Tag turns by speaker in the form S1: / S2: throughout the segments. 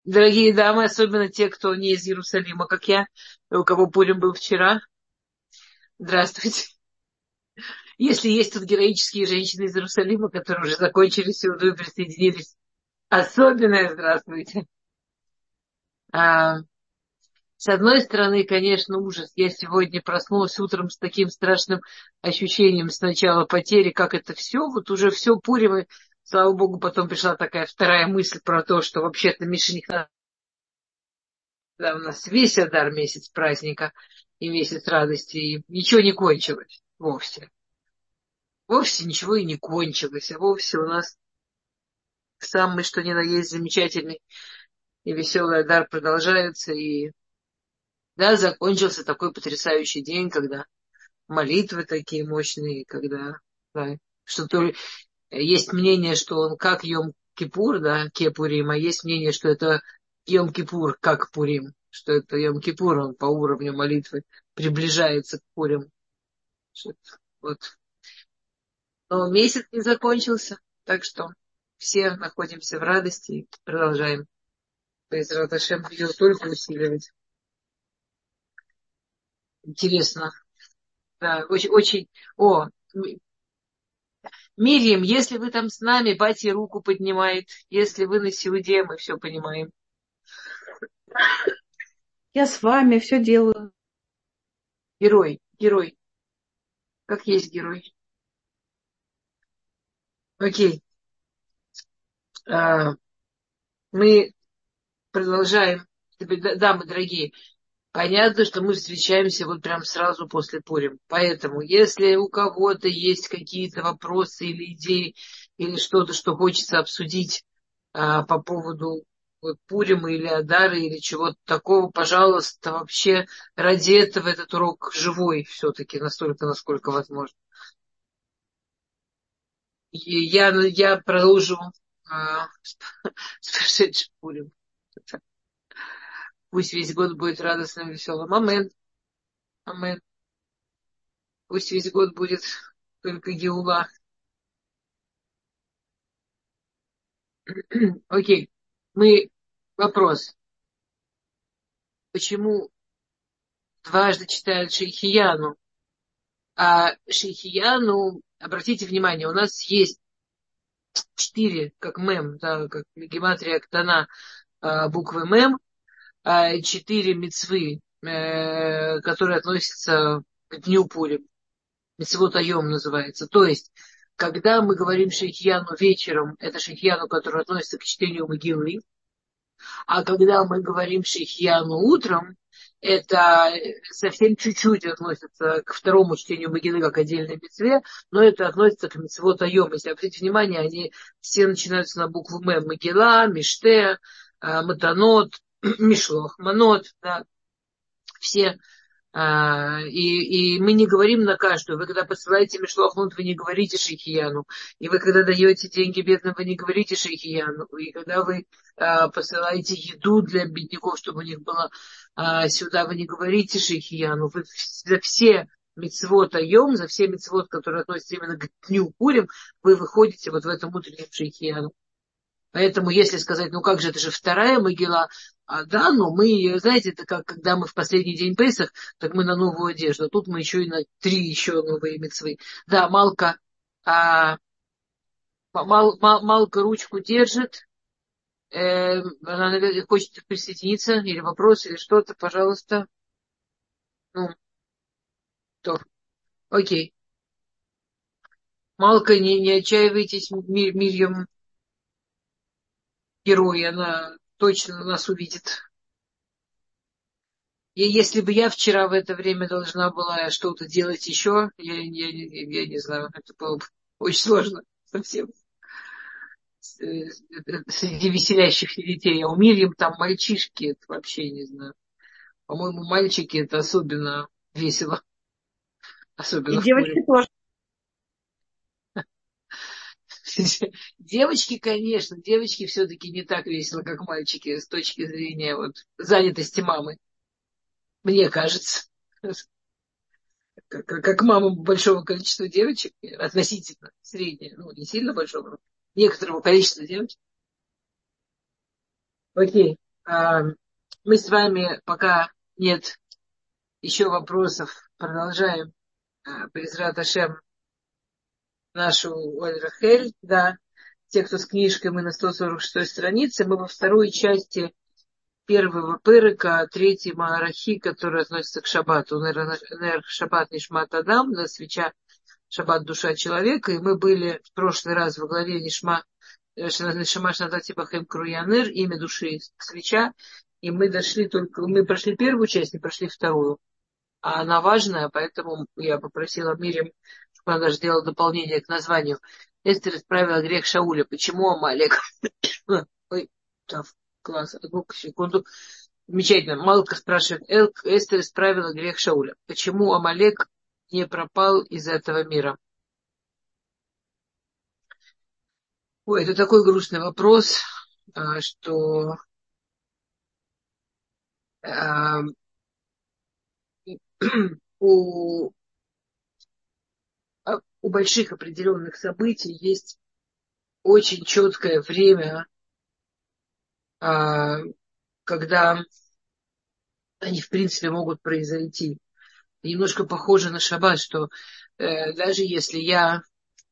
S1: Дорогие дамы, особенно те, кто не из Иерусалима, как я, и у кого Пурим был вчера, здравствуйте. Если есть тут героические женщины из Иерусалима, которые уже закончили сеуду и присоединились, особенное здравствуйте. А, с одной стороны, конечно, ужас. Я сегодня проснулась утром с таким страшным ощущением сначала потери, как это все, вот уже все Пурим, и, слава богу, потом пришла такая вторая мысль про то, что вообще-то Миша не надо. Да, у нас весь Адар месяц праздника и месяц радости, и ничего не кончилось вовсе. Вовсе ничего и не кончилось, а вовсе у нас самый что ни на есть замечательный и веселый Адар продолжается. И да, закончился такой потрясающий день, когда молитвы такие мощные, когда да, что-то есть мнение, что он как Йом-Кипур, да, Кепурим, а есть мнение, что это Йом-Кипур как Пурим, что это Йом-Кипур, он по уровню молитвы приближается к Пурим. Вот. Но месяц не закончился, так что все находимся в радости и продолжаем. Безрат Ашем будет только усиливать. Интересно. Да, очень, очень. О, Мирьям, если вы там с нами, батя руку поднимает. Если вы на Сеуде, мы все понимаем.
S2: Я с вами все делаю.
S1: Герой, герой. Как есть герой. Окей. А, мы продолжаем. Дамы дорогие, понятно, что мы встречаемся вот прям сразу после Пурим. Поэтому, если у кого-то есть какие-то вопросы или идеи, или что-то, что хочется обсудить по поводу вот, Пурима или Адары или чего-то такого, пожалуйста, вообще ради этого этот урок живой все-таки, настолько, насколько возможно. И я продолжу с прошедшим Пурим. Пусть весь год будет радостным, веселым. Амен. Амен. Пусть весь год будет только Геула. Окей. Мы... Вопрос. Почему дважды читают Шейхияну? А Шейхияну, обратите внимание, у нас есть 4, как мем, да, как гематрия Ктана, буквы мем, 4 мицвы, которые относятся к дню Пурим. Мицвот Айом называется. То есть, когда мы говорим Шейхияну вечером, это Шейхияну, который относится к чтению Могилы, а когда мы говорим Шейхияну утром, это совсем чуть-чуть относится к второму чтению Могилы как отдельной мицве, но это относится к мицвот Айом. Если обратите внимание, они все начинаются на букву М. Могила, Миште, Матанот, Мишлох, Манот, да, все. И мы не говорим на каждую. Вы когда посылаете Мишлохнут, вы не говорите Шейхияну. И вы когда даете деньги бедным, вы не говорите Шейхияну. И когда вы посылаете еду для бедняков, чтобы у них было сюда, вы не говорите Шейхияну. Вы за все мицвот Айом, за все мицвот, которые относятся именно к дню Пурим, вы выходите вот в этом утреннем Шейхияну. Поэтому, если сказать, ну как же, это же вторая могила, да, но мы, знаете, это как когда мы в последний день Песах, так мы на новую одежду, а тут мы еще и на 3 еще новые мицвы. Да, Малка, а, Малка ручку держит, она, наверное, хочет присоединиться, или вопрос, или что-то, пожалуйста. Ну, то, окей. Малка, не отчаивайтесь, Мирьям, герой, она точно нас увидит. И если бы я вчера в это время должна была что-то делать еще, я не знаю, это было бы очень сложно совсем среди веселящихся детей. А у Мирьям там мальчишки, это вообще не знаю. По-моему, мальчики это особенно весело,
S2: И
S1: особенно в Пуре.
S2: девочки тоже.
S1: Девочки, конечно, девочки все-таки не так весело, как мальчики с точки зрения вот, занятости мамы, мне кажется. Как мама большого количества девочек, относительно средняя, ну, не сильно большого, но некоторого количества девочек. Окей. А, Мы с вами, пока нет еще вопросов, продолжаем Безрат Ашем нашу Оль Рахель. Да, те, кто с книжкой, мы на 146 странице. Мы во второй части первого пырыка, третьей Маарахи, который относится к Шаббату. Нер Шаббат Нишмат Адам, на свеча Шаббат душа человека. И мы были в прошлый раз во главе Нишама Шнатати Бахем Круянер, имя души свеча. И мы мы прошли первую часть, не прошли вторую. А она важная, поэтому я попросила Мирим, чтобы она сделала дополнение к названию. Эстер исправила грех Шауля. Почему Амалек? Ой, так, класс, одну секунду. Замечательно. Малка спрашивает, Эстер исправила грех Шауля. Почему Амалек не пропал из этого мира? Ой, это такой грустный вопрос, что а, у, у больших определенных событий есть очень четкое время, а, когда они, в принципе, могут произойти. Немножко похоже на шаббат, что даже если я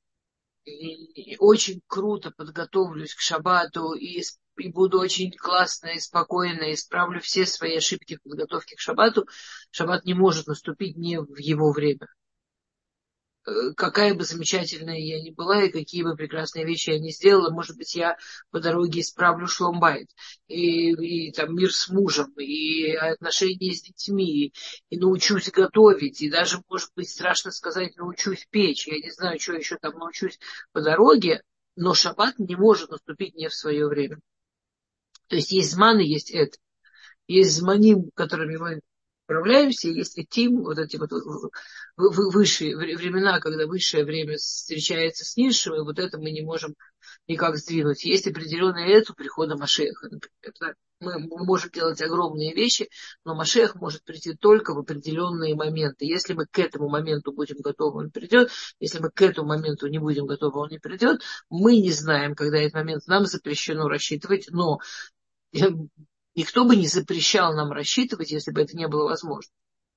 S1: очень круто подготовлюсь к шаббату и буду очень классно и спокойно, исправлю все свои ошибки в подготовке к шаббату, шаббат не может наступить не в его время. Какая бы замечательная я ни была, и какие бы прекрасные вещи я ни сделала, может быть, я по дороге исправлю шломбайт, и там мир с мужем, и отношения с детьми, и научусь готовить, и даже, может быть, страшно сказать, научусь печь. Я не знаю, что еще там научусь по дороге, но шаббат не может наступить не в свое время. То есть зман и есть это. Есть зманим, которыми мы управляемся, есть этим, вот эти вот высшие времена, когда высшее время встречается с низшим, и вот это мы не можем никак сдвинуть. Есть определенный эту прихода Машеха, например. Да? Мы можем делать огромные вещи, но Машех может прийти только в определенные моменты. Если мы к этому моменту будем готовы, он придет. Если мы к этому моменту не будем готовы, он не придет. Мы не знаем, когда этот момент. Нам запрещено рассчитывать, но никто бы не запрещал нам рассчитывать, если бы это не было возможно.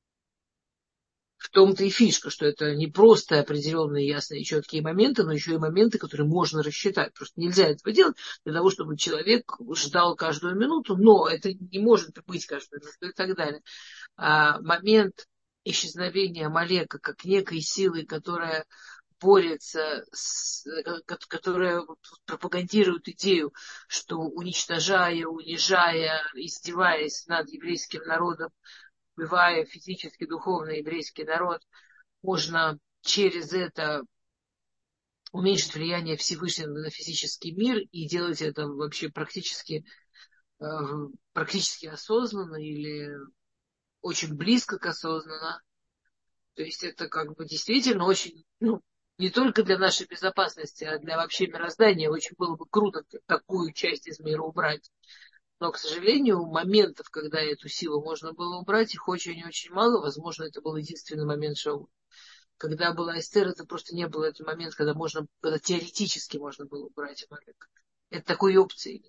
S1: В том-то и фишка, что это не просто определенные ясные четкие моменты, но еще и моменты, которые можно рассчитать. Просто нельзя этого делать для того, чтобы человек ждал каждую минуту, но это не может быть каждую минуту и так далее. Момент исчезновения Амалека как некой силы, которая борется, которая пропагандирует идею, что уничтожая, унижая, издеваясь над еврейским народом, убивая физически, духовно еврейский народ, можно через это уменьшить влияние Всевышнего на физический мир и делать это вообще практически осознанно или очень близко к осознанно. То есть это как бы действительно очень, не только для нашей безопасности, а для вообще мироздания очень было бы круто такую часть из мира убрать. Но, к сожалению, моментов, когда эту силу можно было убрать, их очень-очень мало. Возможно, это был единственный момент шоу. Когда была Эстер, это просто не был этот момент, когда теоретически можно было убрать Амалека. Это такой опции.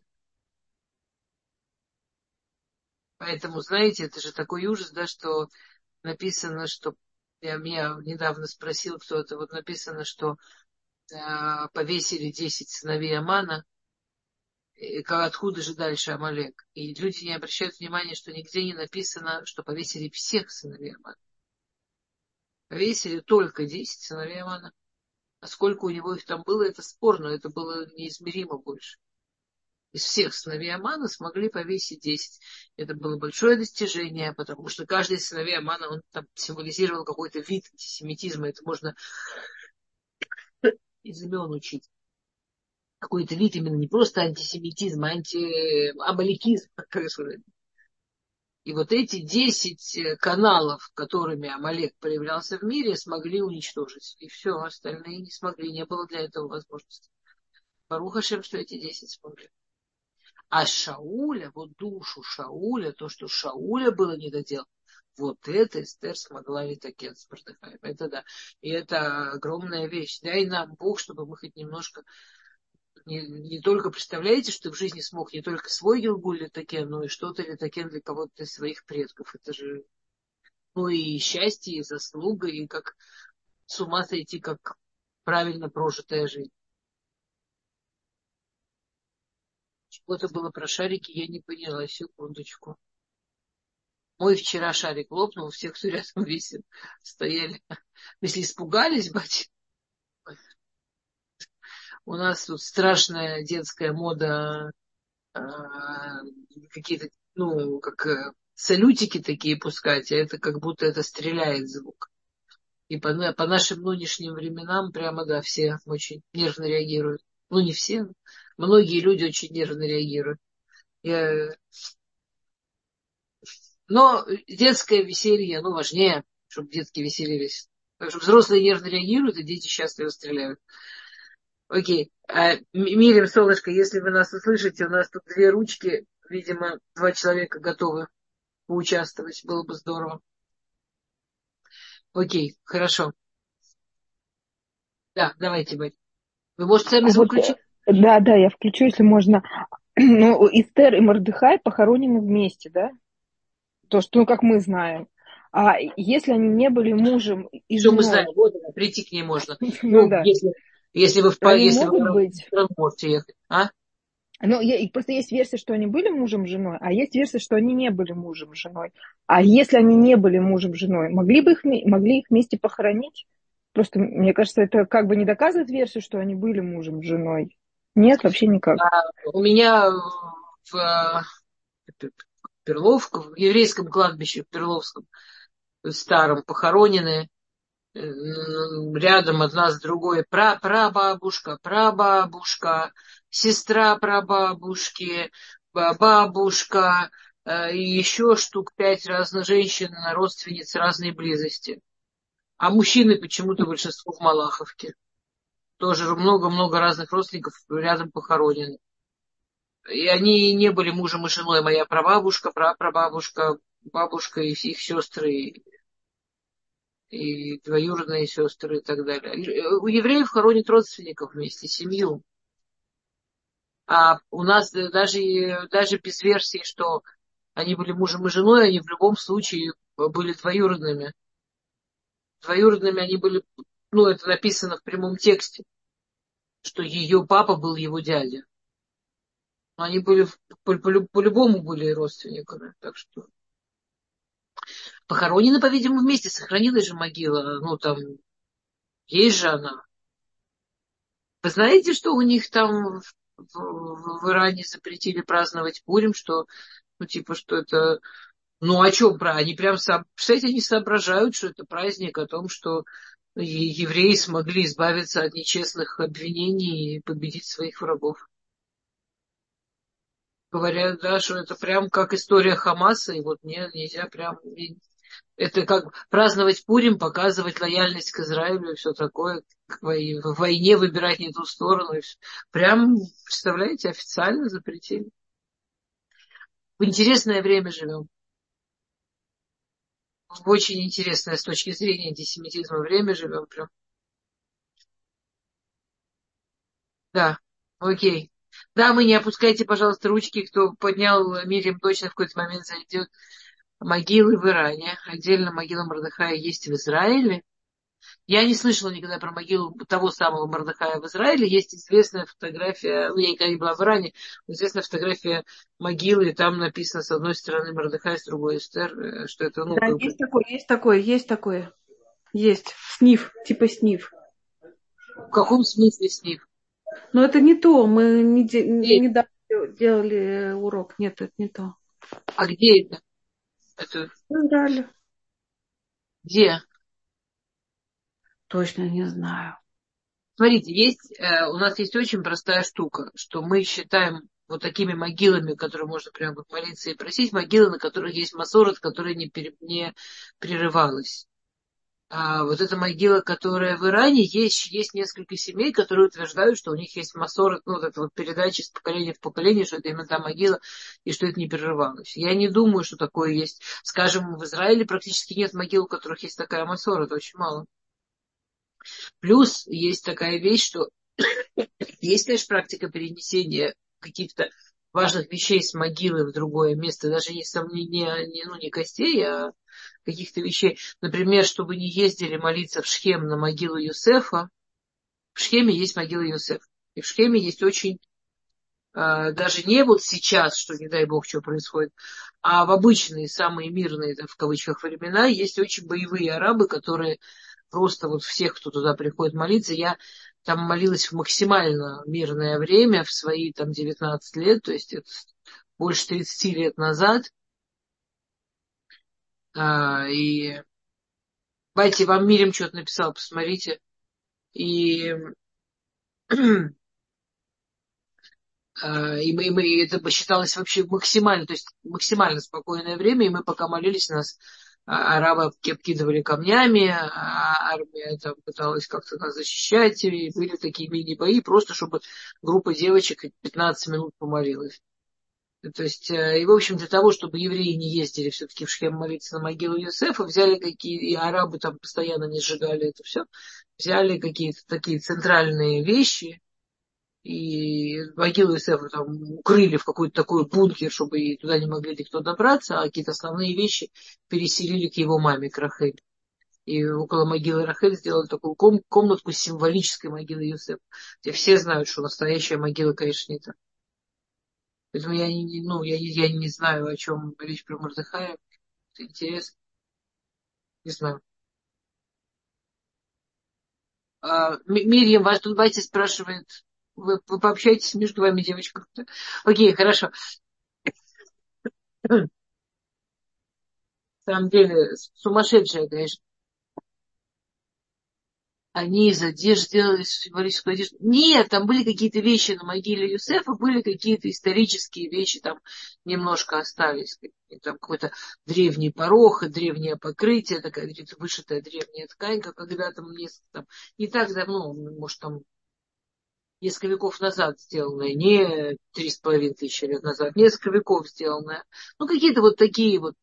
S1: Поэтому, знаете, это же такой ужас, да, что написано, что меня недавно спросил кто-то, вот написано, что повесили 10 сыновей Амана, и откуда же дальше Амалек? И люди не обращают внимания, что нигде не написано, что повесили всех сыновей Амана. Повесили только 10 сыновей Амана. А сколько у него их там было, это спорно, это было неизмеримо больше. Из всех сыновей Амана смогли повесить 10. Это было большое достижение, потому что каждый из сыновей Амана, он там символизировал какой-то вид антисемитизма. Это можно из имен учить. Какой-то вид именно не просто антисемитизм, а антиамаликизм. И вот эти 10 каналов, которыми Амалек проявлялся в мире, смогли уничтожить. И все, остальные не смогли, не было для этого возможности. Барух Ашем, что эти 10 смогли. А Шауля, вот душу Шауля, то, что Шауля было недоделано, вот это Эстер смогла Витакет с Мордехаем. Это да. И это огромная вещь. Дай нам Бог, чтобы мы хоть немножко Не только представляете, что ты в жизни смог не только свой Гилгуль Литакен, но и что-то Литакен для кого-то из своих предков. Это же, ну и счастье, и заслуга, и как с ума сойти, как правильно прожитая жизнь. Что-то было про шарики, я не поняла, секундочку. Мой вчера шарик лопнул, все, кто рядом висел, стояли. Если испугались, бать, у нас тут страшная детская мода, какие-то, ну, как салютики такие пускать, а это как будто это стреляет звук. И по нашим нынешним временам прямо, да, все очень нервно реагируют. Ну, не все, многие люди очень нервно реагируют. Я... Но детское веселье, ну, важнее, чтобы детки веселились. Потому что взрослые нервно реагируют, и дети счастливо стреляют. Окей. Мирим, солнышко, если вы нас услышите, у нас тут две ручки, видимо, два человека готовы поучаствовать. Было бы здорово. Окей, хорошо. Да, давайте, Бать. Вы можете сами
S3: А
S1: звук
S3: вот,
S1: включить?
S3: да, я включу, если можно. Ну, Эстер и Мордехай похоронены вместе, да? То, что, ну, как мы знаем. А если они не были мужем и
S1: Что мы знаем?
S3: женой,
S1: Вот она, прийти к ней можно.
S3: ну
S1: Ну,
S3: да,
S1: если вы
S3: они
S1: если вы в
S3: могут
S1: разных
S3: быть.
S1: странах можете ехать. А?
S3: Ну, и просто есть версия, что они были мужем и женой, а есть версия, что они не были мужем и женой. А если они не были мужем и женой, могли их вместе похоронить? Просто, мне кажется, это как бы не доказывает версию, что они были мужем и женой. Нет, вообще никак.
S1: У меня в Перловском, в еврейском кладбище в Перловском, в старом, похоронены рядом одна с другой прабабушка, сестра прабабушки, бабушка, и еще штук 5 разных женщин, родственниц разной близости. А мужчины почему-то большинство в Малаховке. Тоже много-много разных родственников рядом похоронены. И они не были мужем и женой. Моя прабабушка, прапрабабушка, бабушка и их сестры, и двоюродные сестры и так далее. У евреев хоронят родственников вместе, семью. А у нас даже без версии, что они были мужем и женой, они в любом случае были двоюродными. Двоюродными они были, ну, это написано в прямом тексте, что ее папа был его дядя. Но они были по-любому были родственниками. Так что похоронены, по-видимому, вместе. Сохранилась же могила. Ну, там есть же она. Вы знаете, что у них там в Иране запретили праздновать Пурим, что, ну, типа, что это... Ну, о чем про? Они прям, кстати, они соображают, что это праздник о том, что евреи смогли избавиться от нечестных обвинений и победить своих врагов. Говорят, да, что это прям как история Хамаса, и вот нет, нельзя прям... Это как праздновать Пурим, показывать лояльность к Израилю и все такое, в войне выбирать не ту сторону. Прям, представляете, официально запретили. В интересное время живем. В очень интересное с точки зрения антисемитизма время живем прям. Да, окей. Да, мы не опускайте, пожалуйста, ручки, кто поднял Мирим, точно в какой-то момент зайдет. Могилы в Иране. Отдельно могила Мордехая есть в Израиле. Я не слышала никогда про могилу того самого Мордехая в Израиле. Есть известная фотография, ну, я никогда не была в Иране, но известная фотография могилы, и там написано с одной стороны Мордехай, с другой Эстер, что это, ну,
S2: Да,
S1: как бы...
S2: есть такое, есть такое, есть такое. Есть. Сниф, типа сниф.
S1: В каком смысле с них?
S2: Но это не то. Мы
S1: Где,
S2: недавно делали урок. Нет, это не то.
S1: а где это? Это
S2: В Израиле.
S1: где?
S2: Точно не знаю.
S1: Смотрите, у нас есть очень простая штука, что мы считаем вот такими могилами, которые можно прямо вот молиться и просить, могилы, на которых есть масорот, которая не прерывалась. А вот эта могила, которая в Иране, есть несколько семей, которые утверждают, что у них есть масорот, ну, вот эта вот передача из поколения в поколение, что это именно та могила, и что это не прерывалось. Я не думаю, что такое есть. Скажем, в Израиле практически нет могил, у которых есть такая масора, это очень мало. Плюс есть такая вещь, что Есть, конечно, практика перенесения каких-то важных вещей с могилы в другое место, даже если там не костей, а каких-то вещей. Например, чтобы не ездили молиться в Шхем на могилу Юсефа. В Шхеме есть могила Юсефа. И в Шхеме есть очень, даже не вот сейчас, что не дай бог, что происходит, а в обычные, самые мирные, в кавычках, времена есть очень боевые арабы, которые просто вот всех, кто туда приходит молиться, я там молилась в максимально мирное время, в свои там 19 лет, то есть это больше 30 лет назад. И давайте, вам Мирим что-то написал, посмотрите. И, это посчиталось вообще максимально, то есть максимально спокойное время, и мы пока молились, нас арабы обкидывали камнями, армия там пыталась как-то нас защищать, и были такие мини-бои, просто чтобы группа девочек 15 минут помолилась. То есть, и в общем, для того, чтобы евреи не ездили все-таки в Шхем молиться на могилу Юсефа, взяли и арабы там постоянно не сжигали это все, взяли какие-то такие центральные вещи, и могилу Юсефа там укрыли в какой-то такой бункер, чтобы и туда не могли никто добраться, а какие-то основные вещи переселили к его маме, к Рахель. И около могилы Рахель сделали такую комнатку с символической могилой Юсефа, где все знают, что настоящая могила, конечно, не та. Поэтому я не знаю, о чем речь про Мордыхая. Это интересно. Не знаю. Мирьям, вас тут батя спрашивает. Вы пообщаетесь между вами, девочка? Окей, хорошо. На самом деле, сумасшедшая, конечно. Они из одежды сделали символическую одежду. Нет, там были какие-то вещи на могиле Юсефа, были какие-то исторические вещи, там немножко остались. Там какой-то древний порог, древнее покрытие, такая где-то вышитая древняя ткань, как когда-то не так давно, может, там несколько веков назад сделанная, не 3,5 тысячи лет назад, несколько веков сделанная. Ну, какие-то вот такие вот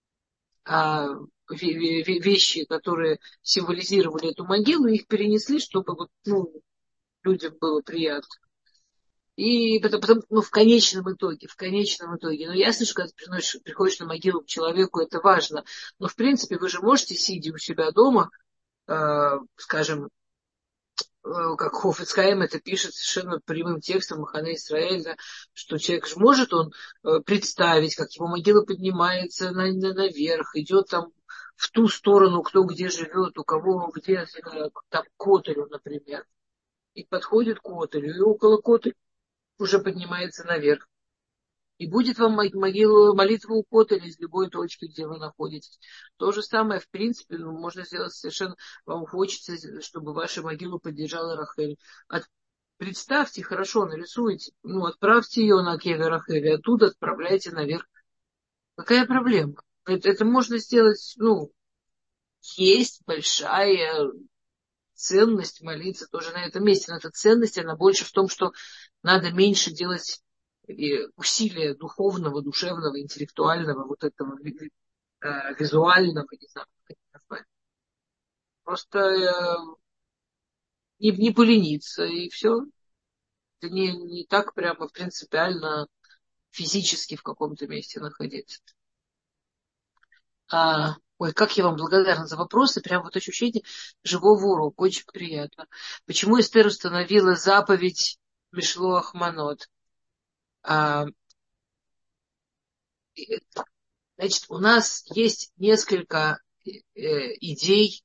S1: вещи, которые символизировали эту могилу, их перенесли, чтобы вот, людям было приятно. И потом, в конечном итоге, ясно, что когда ты приходишь на могилу к человеку, это важно. Но, в принципе, вы же можете, сидя у себя дома, скажем, как Хофец Хаим это пишет совершенно прямым текстом Махане Исраэль, да, что человек же может он представить, как его могила поднимается наверх, идет там в ту сторону, кто где живет, у кого где, там, к Котелю, например. И подходит к Котелю, и около Котеля уже поднимается наверх. И будет вам молитва у Котеля из любой точки, где вы находитесь. То же самое, в принципе, можно сделать совершенно... Вам хочется, чтобы вашу могилу поддержала Рахель. Представьте, хорошо, нарисуйте. Отправьте ее на Кевер Рахель, и оттуда отправляйте наверх. Какая проблема? Это можно сделать, есть большая ценность молиться тоже на этом месте. Но эта ценность, она больше в том, что надо меньше делать усилия духовного, душевного, интеллектуального, вот этого визуального, не знаю, как это назвать. Просто не полениться, и все. Это не так прямо принципиально физически в каком-то месте находиться. Ой, как я вам благодарна за вопросы. Прям вот ощущение живого урока. Очень приятно. Почему Эстер установила заповедь Мишлоах Манот? Значит, у нас есть несколько идей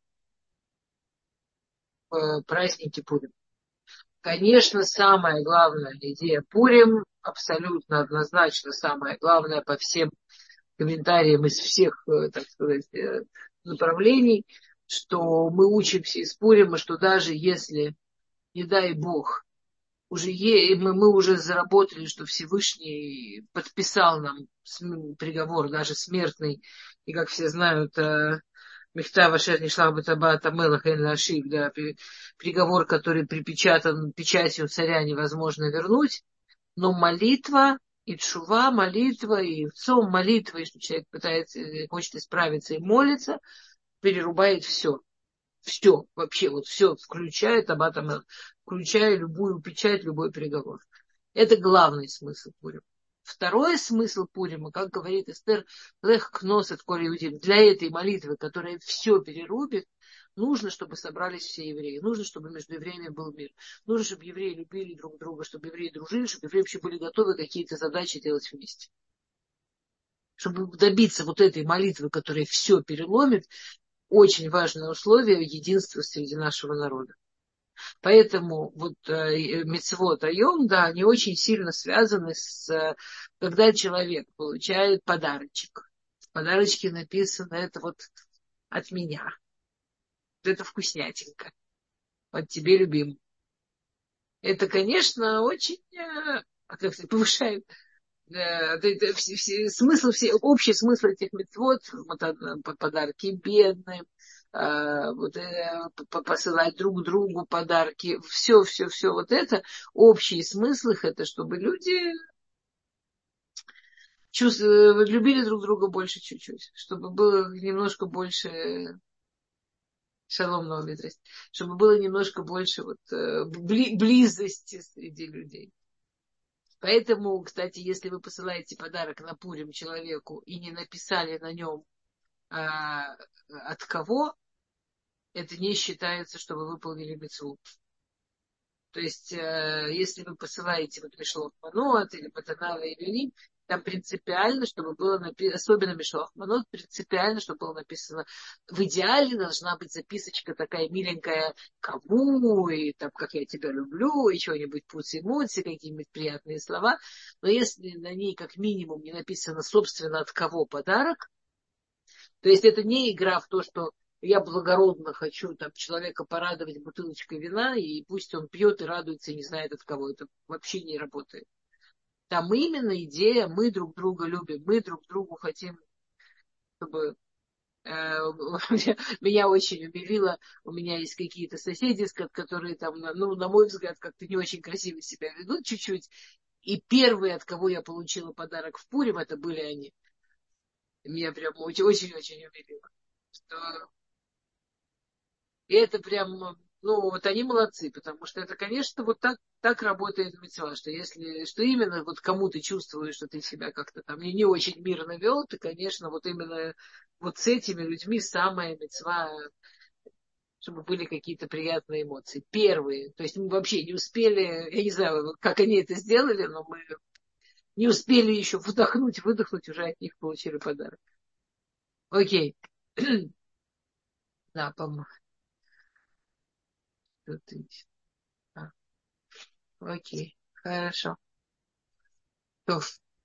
S1: в празднике Пурим. Конечно, самая главная идея Пурим, абсолютно однозначно самая главная по всем комментариям из всех, так сказать, направлений, что мы учимся из Пурима, что даже если, не дай Бог, мы уже заработали, что Всевышний подписал нам приговор, даже смертный, и, как все знают, Мехтава Шер Нишлах Батабата Мелах Эн Лашив, да, приговор, который припечатан печатью царя, невозможно вернуть, но молитва и тшува, молитва, и цом молитва, и что человек хочет исправиться и молится, перерубает все. Все, вообще, вот все, включая там, включая любую печать, любой приговор. Это главный смысл Пурима. Второй смысл Пурима, как говорит Эстер, лех кносет коли иудим. Для этой молитвы, которая все перерубит, нужно, чтобы собрались все евреи. Нужно, чтобы между евреями был мир. Нужно, чтобы евреи любили друг друга, чтобы евреи дружили, чтобы евреи вообще были готовы какие-то задачи делать вместе. Чтобы добиться вот этой молитвы, которая все переломит, очень важное условие единства среди нашего народа. Поэтому вот мицвот айом, да, они очень сильно связаны с, когда человек получает подарочек. В подарочке написано, это вот от меня. Это вкуснятинка. От тебе, любимый. Это, конечно, очень как сказать, повышает смысл, общий смысл этих мицвот, вот, подарки бедным, вот, посылать друг другу подарки, все вот это, общий смысл их, это чтобы люди любили друг друга больше чуть-чуть, чтобы было немножко больше шалом на обе, чтобы было немножко больше вот, близости среди людей. Поэтому, кстати, если вы посылаете подарок на Пурим человеку и не написали на нем от кого, это не считается, что вы выполнили мицву. То есть, если вы посылаете вот Мишлох Манот или Матанава или там принципиально, чтобы было написано, особенно Мишлох Манот, принципиально, чтобы было написано, в идеале должна быть записочка такая миленькая, кому, и там, как я тебя люблю, и чего-нибудь пуци-муци, какие-нибудь приятные слова. Но если на ней как минимум не написано, собственно, от кого подарок, то есть это не игра в то, что я благородно хочу там, человека порадовать бутылочкой вина, и пусть он пьет и радуется, и не знает от кого. Это вообще не работает. Там именно идея, мы друг друга любим, мы друг другу хотим, чтобы... Меня очень умилило, у меня есть какие-то соседи, которые там, ну, на мой взгляд, как-то не очень красиво себя ведут чуть-чуть. И первые, от кого я получила подарок в Пурим, это были они. Меня прям очень-очень умилило. Что... И это прям, ну, вот они молодцы, потому что это, конечно, вот так работает мицва, что если, что именно вот кому ты чувствуешь, что ты себя как-то там не очень мирно вел, ты, конечно, вот именно вот с этими людьми самая мицва, чтобы были какие-то приятные эмоции. Первые, то есть мы вообще не успели, я не знаю, как они это сделали, но мы не успели еще вдохнуть, выдохнуть, уже от них получили подарок. Окей. Да, по-моему. Окей, хорошо. То,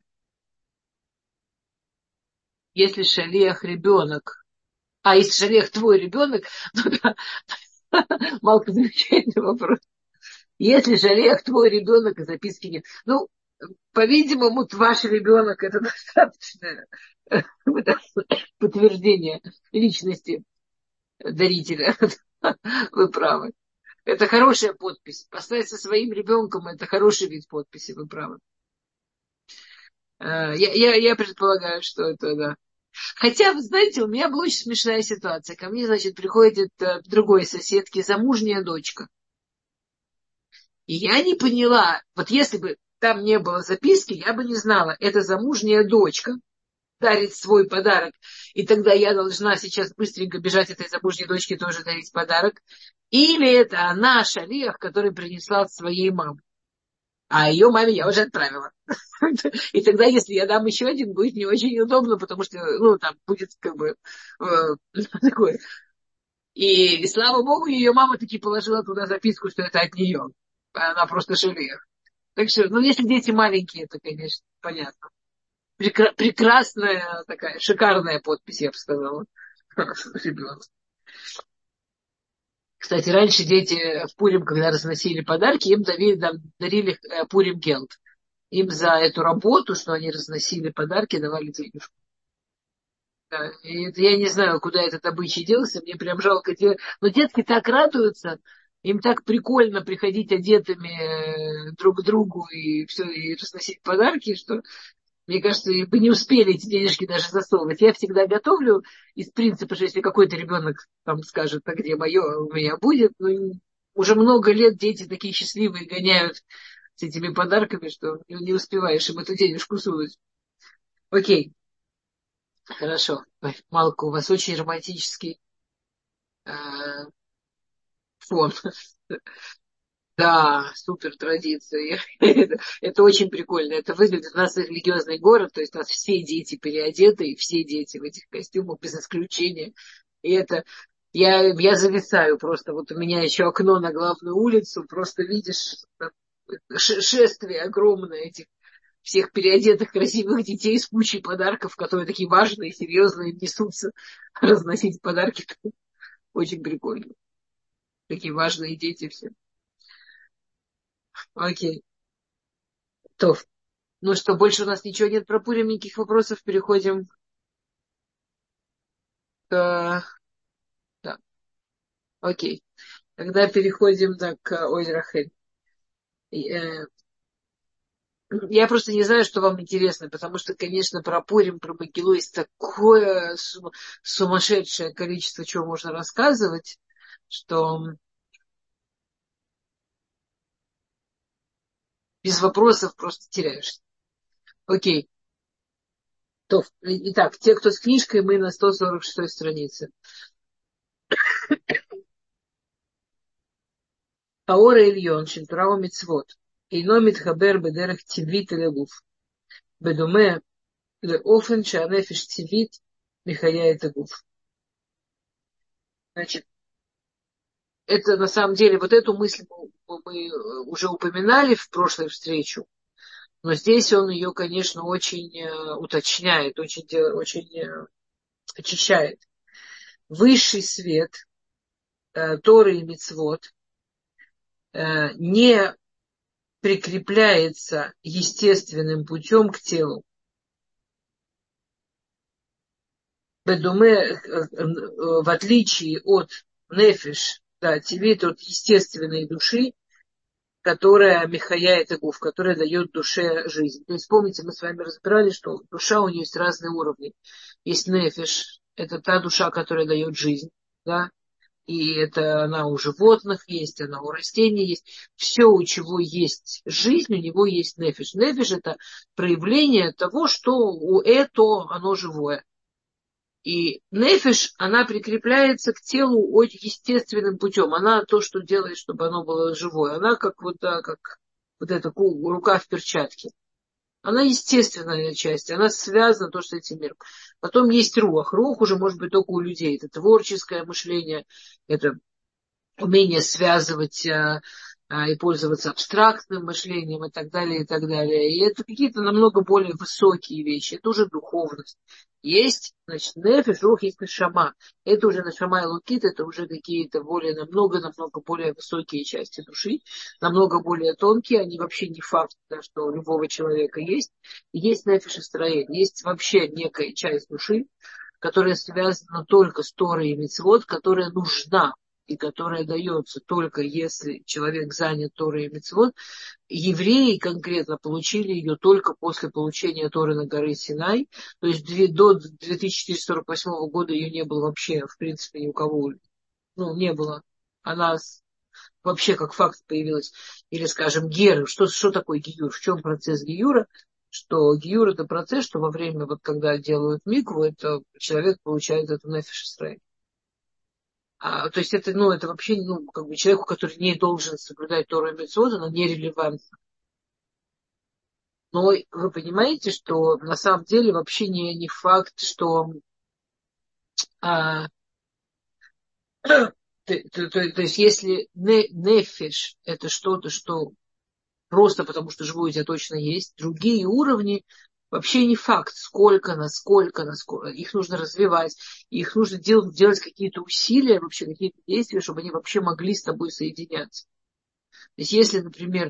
S1: если шалех ребенок, если шалех твой ребенок, ну да, Малка, замечательный вопрос. Если шалех твой ребенок, и записки нет. Ну, по-видимому, ваш ребенок это достаточное подтверждение личности дарителя. Вы правы. Это хорошая подпись. Поставить со своим ребенком это хороший вид подписи, вы правы. Я предполагаю, что это, да. Хотя, вы знаете, у меня была очень смешная ситуация. Ко мне, значит, приходит другой соседки, замужняя дочка. И я не поняла, вот если бы там не было записки, я бы не знала, это замужняя дочка дарит свой подарок, и тогда я должна сейчас быстренько бежать этой замужней дочке тоже дарить подарок. Или это она, шалех, который принесла от своей мамы. А ее маме я уже отправила. И тогда, если я дам еще один, будет не очень удобно, потому что, ну, там будет как бы такое. И слава богу, ее мама таки положила туда записку, что это от нее. Она просто шалех. Так что, ну, если дети маленькие, это, конечно, понятно. Прекрасная такая, шикарная подпись, я бы сказала. Ребенок. Кстати, раньше дети в Пурим, когда разносили подарки, им дарили Пурим Гелт. Им за эту работу, что они разносили подарки, давали денежку. Да, и это, я не знаю, куда этот обычай делся, мне прям жалко. Но детки так радуются, им так прикольно приходить одетыми друг к другу и все, и разносить подарки, что Мне кажется, вы не успели эти денежки даже засовывать. Я всегда готовлю из принципа, что если какой-то ребенок там скажет, а где мое, у меня будет. Ну, уже много лет дети такие счастливые гоняют с этими подарками, что не успеваешь им эту денежку сунуть. Окей, хорошо. Ой, Малка, у вас очень романтический э, фон. Да, супер традиция. Это очень прикольно. Это выглядит, у нас религиозный город, то есть у нас все дети переодеты, и все дети в этих костюмах, без исключения. И это, я зависаю просто. Вот у меня еще окно на главную улицу, просто видишь шествие огромное этих всех переодетых красивых детей с кучей подарков, которые такие важные, серьезные, несутся разносить подарки. Очень прикольно. Такие важные дети все. Окей. То. Ну что, больше у нас ничего нет про Пурим, никаких вопросов. Переходим к... Да, окей. Тогда переходим к Ой Рахель. Я просто не знаю, что вам интересно, потому что, конечно, про Пурим, про Могилу есть такое сумасшедшее количество, чего можно рассказывать, что без вопросов просто теряешься. Окей. То, итак, те, кто с книжкой, мы на 146 странице. האור העליון של תורה ומצוות אינו מתחבר בדרך טבעית אל הגוף, בדומה לאופן שהנפש טבעית מחיה את הגוף. Значит, это на самом деле, вот эту мысль мы уже упоминали в прошлой встрече, но здесь он ее, конечно, очень уточняет, очень очищает. Высший свет Торы и Мицвот не прикрепляется естественным путем к телу. Бедуме, в отличие от нефиш, да, тивит, от естественной души, которая михаяет игуф, которая дает душе жизнь. То есть, помните, мы с вами разбирали, что душа у нее есть разные уровни. Есть нефиш, это та душа, которая дает жизнь, да, и это она у животных есть, она у растений есть. Все, у чего есть жизнь, у него есть нефиш. Нефиш – это проявление того, что у это оно живое. И нефиш, она прикрепляется к телу очень естественным путем. Она то, что делает, чтобы оно было живое. Она как вот, да, как вот эта рука в перчатке. Она естественная часть, она связана то, что этим миром. Потом есть рух. Рух уже может быть только у людей. Это творческое мышление, это умение связывать и пользоваться абстрактным мышлением и так далее, и так далее. И это какие-то намного более высокие вещи. Это уже духовность. Есть, значит, нефиш, рух, есть нешама. Это уже нешама и лукит, это уже какие-то более, намного более высокие части души, намного более тонкие. Они вообще не факт, да, что у любого человека есть. Есть нефиш и строен, есть вообще некая часть души, которая связана только с Торой и Мицвот, которая нужна и которая дается только если человек занят Торой и Мицвот. Евреи конкретно получили ее только после получения Торы на горе Синай. То есть до 2448 года ее не было вообще, в принципе, ни у кого. Ну, не было. Она вообще как факт появилась. Или, скажем, геры. Что такое гиюр? В чем процесс гиюра? Что гиюр – это процесс, что во время, вот когда делают микву, это человек получает эту нефиш Исраэль. То есть это, это вообще, как бы человеку, который не должен соблюдать Тору и Мицвот, она нерелевантна. Но вы понимаете, что на самом деле вообще не факт, что а, то есть если нефиш это что-то, что просто потому что живое у тебя точно есть, другие уровни вообще не факт, насколько. Их нужно развивать, их нужно делать какие-то усилия, вообще какие-то действия, чтобы они вообще могли с тобой соединяться. То есть если, например,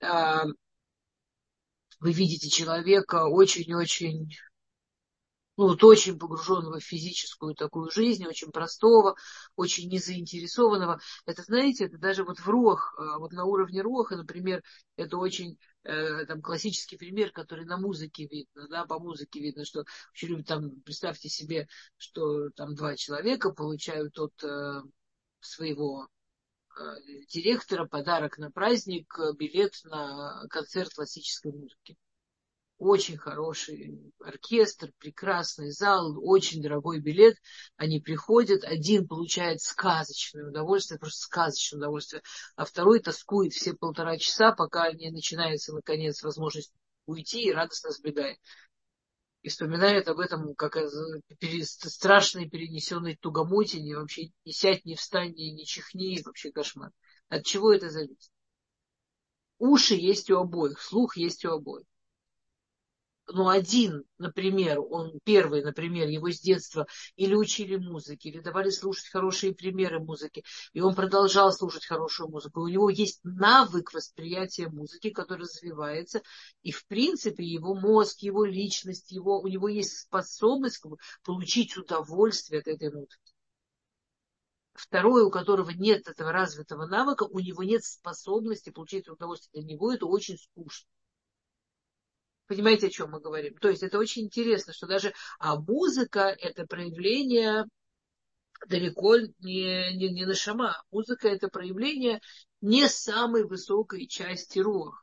S1: вы видите человека очень-очень, очень погруженного в физическую такую жизнь, очень простого, очень незаинтересованного. Это, знаете, это даже вот в руах, вот на уровне руха, например, это очень там классический пример, который на музыке видно, да, по музыке видно, что очень любят там, представьте себе, что там два человека получают от своего директора подарок на праздник, билет на концерт классической музыки. Очень хороший оркестр, прекрасный зал, очень дорогой билет. Они приходят, один получает сказочное удовольствие, просто сказочное удовольствие, а второй тоскует все 1,5 часа, пока не начинается, наконец, возможность уйти и радостно сбегает. И вспоминает об этом, как о страшной перенесенной тугомотине, вообще не сядь, не встань, не чихни, вообще кошмар. От чего это зависит? Уши есть у обоих, слух есть у обоих. Но один, например, он первый, например, его с детства или учили музыке, или давали слушать хорошие примеры музыки, и он продолжал слушать хорошую музыку. У него есть навык восприятия музыки, который развивается, и, в принципе, его мозг, его личность, у него есть способность получить удовольствие от этой музыки. Второй, у которого нет этого развитого навыка, у него нет способности получить удовольствие. Для него это очень скучно. Понимаете, о чем мы говорим? То есть это очень интересно, что даже музыка – это проявление далеко не нашама. Музыка – это проявление не самой высокой части рух.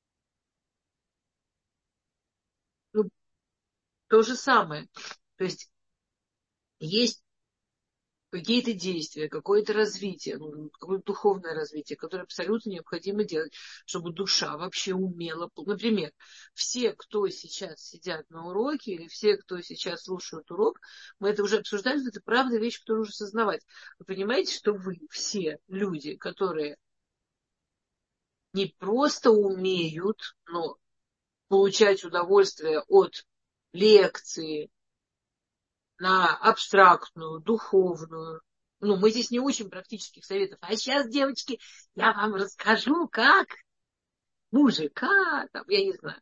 S1: Ну, то же самое. То есть какие-то действия, какое-то развитие, какое-то духовное развитие, которое абсолютно необходимо делать, чтобы душа вообще умела. Например, все, кто сейчас сидят на уроке, или все, кто сейчас слушают урок, мы это уже обсуждали, это правда вещь, которую нужно осознавать. Вы понимаете, что вы все люди, которые не просто умеют, но получать удовольствие от лекции, на абстрактную, духовную. Мы здесь не учим практических советов. А сейчас, девочки, я вам расскажу, как мужика, я не знаю.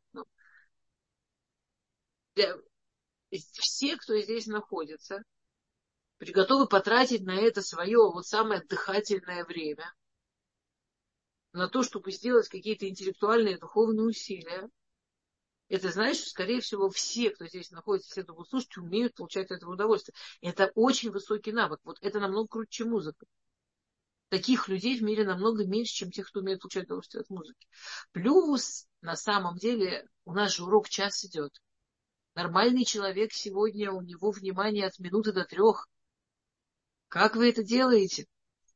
S1: Все, кто здесь находится, готовы потратить на это свое самое дыхательное время, на то, чтобы сделать какие-то интеллектуальные, духовные усилия. Это значит, что, скорее всего, все, кто здесь находится, все, кто будет слушать, умеют получать от этого удовольствие. Это очень высокий навык. Это намного круче, чем музыка. Таких людей в мире намного меньше, чем тех, кто умеет получать удовольствие от музыки. Плюс, на самом деле, у нас же урок час идет. Нормальный человек сегодня, у него внимание от минуты до 3. Как вы это делаете?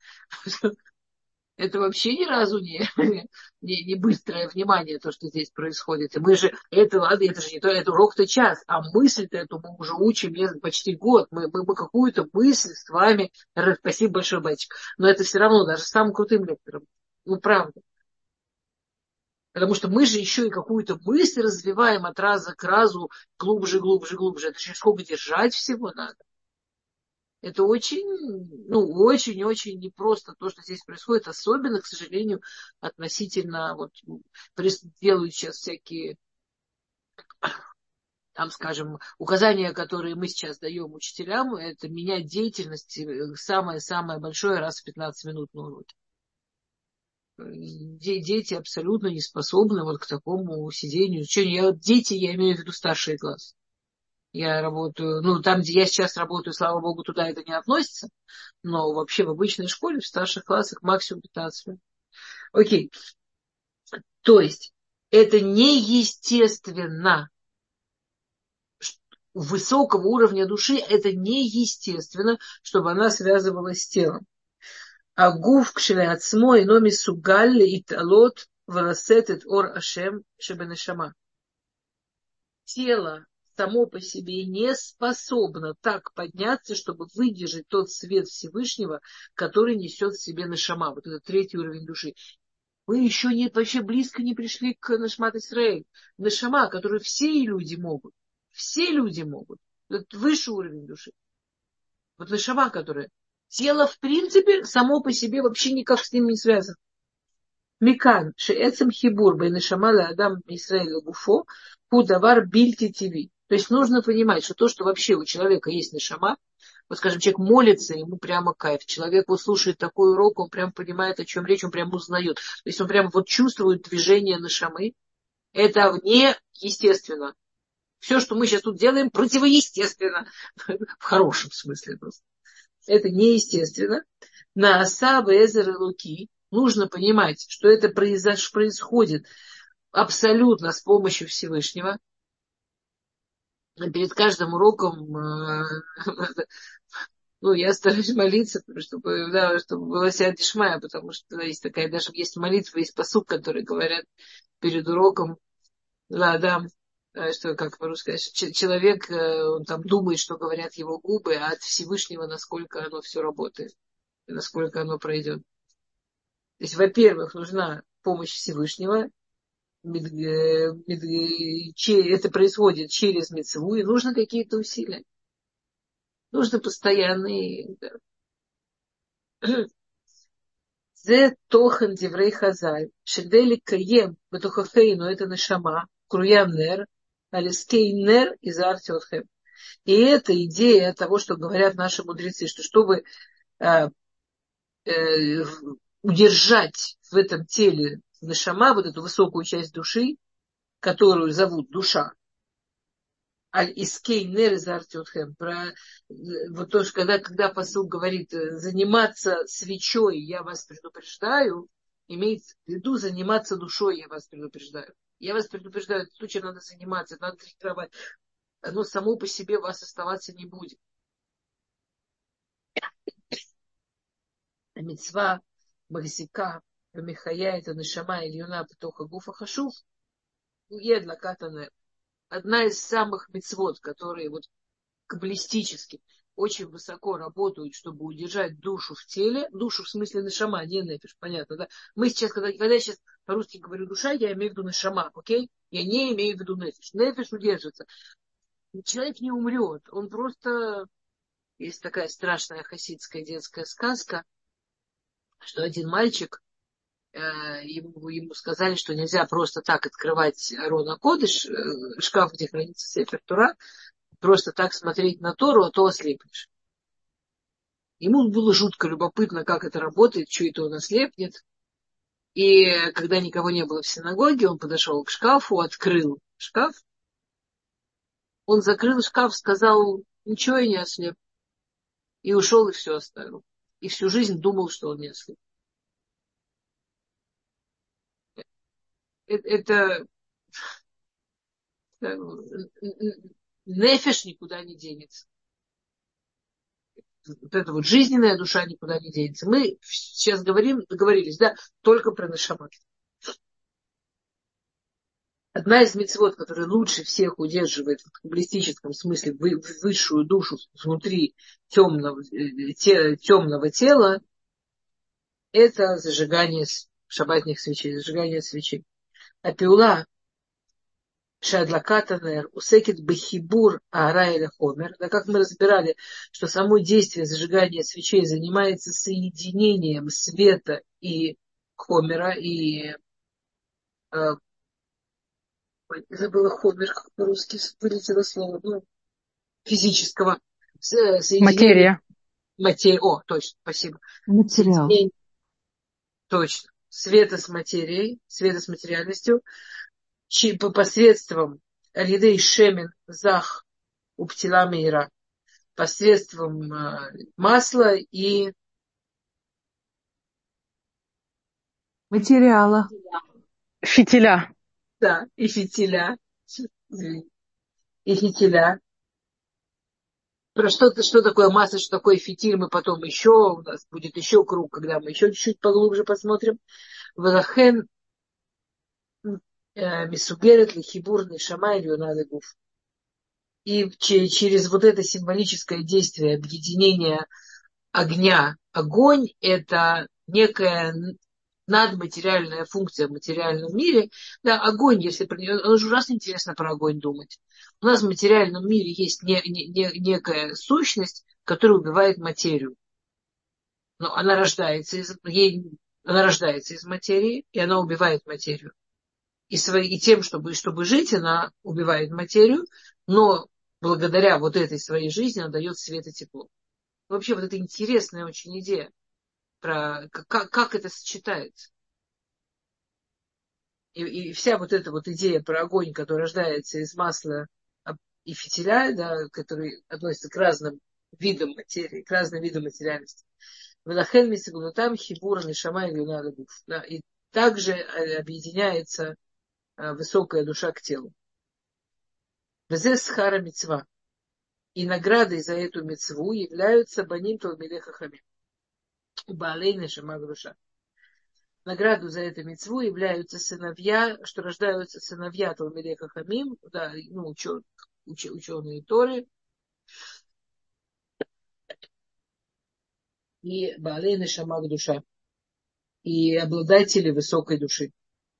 S1: Это вообще ни разу не быстрое внимание, то, что здесь происходит. И мы же, это же не то, это урок-то час, а мысль-то эту мы уже учим почти год. Мы какую-то мысль с вами, спасибо большое, батчик, но это все равно даже самым крутым лектором. Правда. Потому что мы же еще и какую-то мысль развиваем от раза к разу, глубже, глубже, глубже. Это же сколько держать всего надо. Это очень, очень непросто то, что здесь происходит, особенно, к сожалению, относительно, делают сейчас всякие, скажем, указания, которые мы сейчас даем учителям, это менять деятельность самое-самое большое раз в 15 минут на уроке. Дети абсолютно не способны к такому сидению. Дети, я имею в виду старший класс. Я работаю, там, где я сейчас работаю, слава богу, туда это не относится, но вообще в обычной школе, в старших классах максимум 15 минут. Окей. То есть, это неестественно. У высокого уровня души это неестественно, чтобы она связывалась с телом. А гуф кшелеацмо ино мисугаль италот валасет эт ор ашем шебенешама. Тело само по себе не способно так подняться, чтобы выдержать тот свет Всевышнего, который несет в себе нешама. Это 3-й уровень души. Мы еще вообще близко не пришли к Нешмат Исраэль. Нешама, который все люди могут. Все люди могут. Это высший уровень души. Нешама, которая... Тело, в принципе, само по себе вообще никак с ним не связано. Микан, шеэцем хибур, бейнешама ля адам Исраэль гуфо, худавар бильти тиви. То есть нужно понимать, что то, что вообще у человека есть нешама, скажем, человек молится, ему прямо кайф. Человек слушает такой урок, он прям понимает, о чем речь, он прям узнает. То есть он прям чувствует движение нешамы. Это вне естественно. Все, что мы сейчас тут делаем, противоестественно. В хорошем смысле просто. Это неестественно. На Асаб Эзер и Луки нужно понимать, что это происходит абсолютно с помощью Всевышнего. Перед каждым уроком я стараюсь молиться, чтобы, чтобы было сиат дишмая, потому что есть такая, даже есть молитва, есть пасук, который говорят перед уроком, что, как по-русски сказать, человек, он там думает, что говорят его губы, а от Всевышнего, насколько оно все работает, и насколько оно пройдет. То есть, во-первых, нужна помощь Всевышнего, это происходит через мицву, и нужно какие-то усилия. Нужно постоянные. Зе тохан диврей хазаль, шедели каем бетухахейну, это нашама, круям нер, алискей нер из артиотхем. И это идея того, что говорят наши мудрецы, что чтобы удержать в этом теле нашама, вот эту высокую часть души, которую зовут душа, Аль-Искей Нер из Артиотхем, про вот то, что когда посыл говорит заниматься свечой, я вас предупреждаю, имеется в виду заниматься душой, я вас предупреждаю. Я вас предупреждаю, в случае надо заниматься, надо тренировать. Оно само по себе вас оставаться не будет. А мицва, Махзика, Михая, это Нишама, Ильюна, Птоха, Гуфа, Хашув, Едла, Катанер. Одна из самых мицвот, которые вот каббалистически очень высоко работают, чтобы удержать душу в теле, душу в смысле нешама, не нефиш, понятно, да? Мы сейчас, когда я сейчас по-русски говорю душа, я имею в виду нешама, окей? Я не имею в виду нефиш. Нефиш удержится. Человек не умрет, он просто... Есть такая страшная хасидская детская сказка, что один мальчик, ему сказали, что нельзя просто так открывать Арон а-Кодеш, шкаф, где хранится Сефер Тора, просто так смотреть на Тору, а то ослепнешь. Ему было жутко любопытно, как это работает, что это он ослепнет. И когда никого не было в синагоге, он подошел к шкафу, открыл шкаф. Он закрыл шкаф, сказал, ничего я не ослеп. И ушел, и все оставил. И всю жизнь думал, что он не ослеп. Это нефиш никуда не денется. Вот эта вот жизненная душа никуда не денется. Мы сейчас договорились, да, только про нешамат. Одна из мицвот, которая лучше всех удерживает в каббалистическом смысле высшую душу внутри темного тела, это зажигание шаббатных свечей, зажигание свечей. А пиула шадлакатанер усекет бехибур ара или хомер. Да, как мы разбирали, что само действие зажигания свечей занимается соединением света и хомера, и забыла хомер, как по-русски вылетело слово, физического соединения.
S3: Материя.
S1: Точно, спасибо.
S2: Материал.
S1: Точно. Света с материей, света с материальностью, посредством алидей шемен зах уптила мира, посредством масла и
S2: Материала.
S3: Фитиля.
S1: да, и фитиля. И фитиля. Про что такое масса, что такое фитиль, мы потом еще, у нас будет еще круг, когда мы еще чуть-чуть поглубже посмотрим. Валахен мисугерет лихибур нешама или надо гуф. И через вот это символическое действие объединения огня, огонь – это некая надматериальная функция в материальном мире. Да, огонь, если про него, оно же ужасно интересно про огонь думать. У нас в материальном мире есть некая сущность, которая убивает материю. Но она рождается из материи, и она убивает материю. И тем, чтобы жить, она убивает материю, но благодаря вот этой своей жизни она дает свет и тепло. Вообще, вот это интересная очень идея про как это сочетается. И вся вот эта вот идея про огонь, который рождается из масла и фитиля, да, который относится к разным видам материи, к разным видам материальности. Велахен мисигунутам хибура нишама и люна гуф. Да, и также объединяется высокая душа к телу. Везе схара мицва. И наградой за эту мицву являются баним талмидей хахамим. Баалей нишама душа. Награду за эту мицву являются сыновья, что рождаются сыновья талмидей хахамим, да, ну, ученые Торы, и Баалей нишама душа. И обладатели высокой души.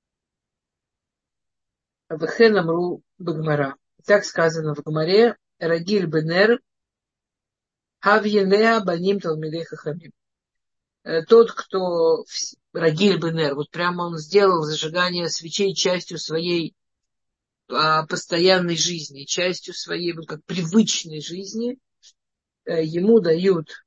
S1: Вехен амру бгмара. Так сказано в Гмаре: Рагиль бенер хавьенеа баним талмидей хахамим. Тот, кто Рагиль бенер, вот прямо он сделал зажигание свечей частью своей постоянной жизни, частью своей, вот как привычной жизни, ему дают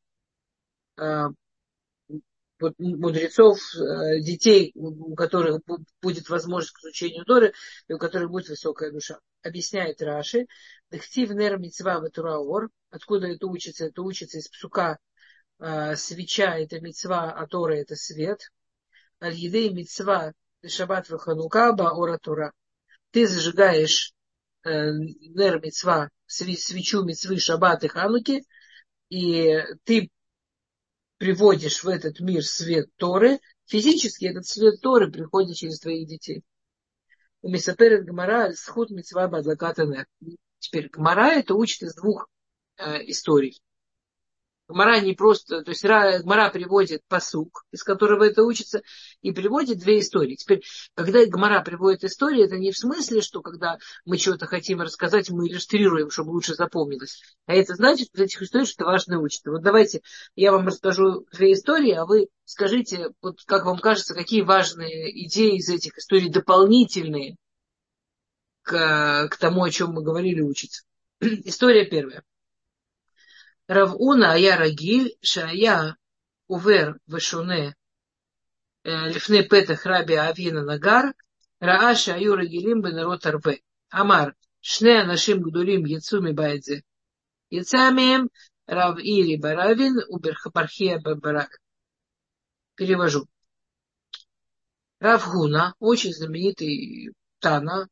S1: вот, мудрецов, детей, у которых будет возможность к изучению Торы, и у которых будет высокая душа. Объясняет Раши: Дехтив нер мицва ватураор. Откуда это учится? Это учится из псука: свеча — это мицва, а Тора — это свет. Аль-едей мицва шаббат ваханука баора Тора. Ты зажигаешь нер мицва, свечу мицвы шаббат и хануки, и ты приводишь в этот мир свет Торы. Физически этот свет Торы приходит через твоих детей. У Мисаперет Гмара схуд мицва бадлаката нер. Теперь Гмара это учит из двух историй. Гмара не просто, то есть Гмара приводит пасук, из которого это учится, и приводит две истории. Теперь, когда Гмара приводит истории, это не в смысле, что когда мы чего-то хотим рассказать, мы иллюстрируем, чтобы лучше запомнилось. А это значит, из этих историй что-то важное учится. Вот давайте я вам расскажу две истории, а вы скажите, вот как вам кажется, какие важные идеи из этих историй дополнительные к тому, о чем мы говорили, учатся. История первая. Равуна ая рагиль, шая увер вешуне лифне петах раби авина нагар, раа шаю рагилим бенарот арве. Амар, шне анашим гдулим яцу мибайдзе. Яца мем рав Ири баравин уберхапархия барак. Перевожу. Рав Гуна, очень знаменитый Тана,